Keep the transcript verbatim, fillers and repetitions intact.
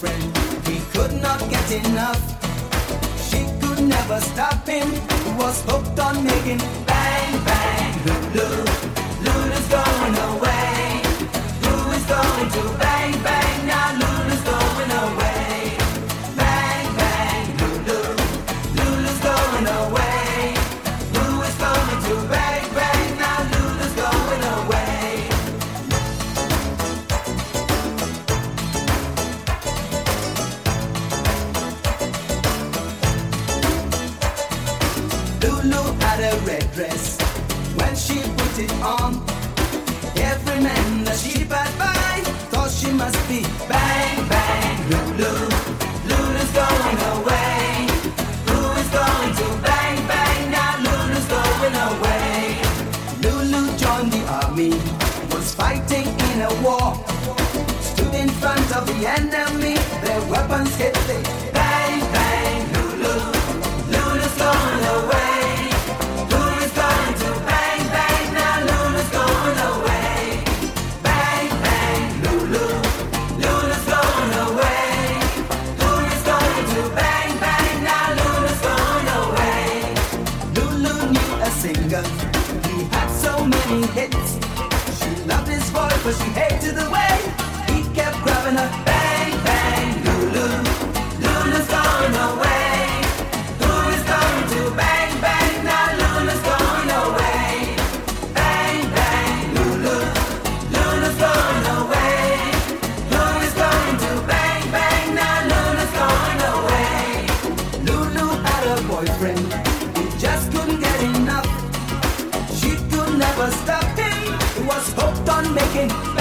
boyfriend. He could not get enough. She could never stop him. He was hooked on making bang, bang. Lulu, Lulu's going away. Who is going to bang, bang? Now Lulu's going away. Bang, bang, Lulu, Lulu's going away. Who is going to bang, bang? Now Lulu's going away. Lulu had a red dress. When she put it on, every man that she passed by thought she must be bang, bang. Lulu, Lulu's going away. Who is going to bang, bang? Now Lulu's going away. Lulu joined the army, was fighting in a war. Stood in front of the enemy, their weapons hit the bang, bang. Lulu, Lulu's going away. Who is going to bang, bang? Now Lulu's going away. Bang, bang, Lulu, Lulu's going away. Who is going to bang, bang? Now Lulu's going away. Lulu knew a singer, he had so many hits. She loved his voice, but she hated the way he kept grabbing her. Bang, bang, Lulu, Lulu's going away. Who is going to bang, bang? Now Lulu's going away. Bang, bang, Lulu, Lulu's going away. Who is going to bang, bang? Now Lulu's going away. Lulu had a boyfriend, he just couldn't get enough. She could never stop him, he was hooked on making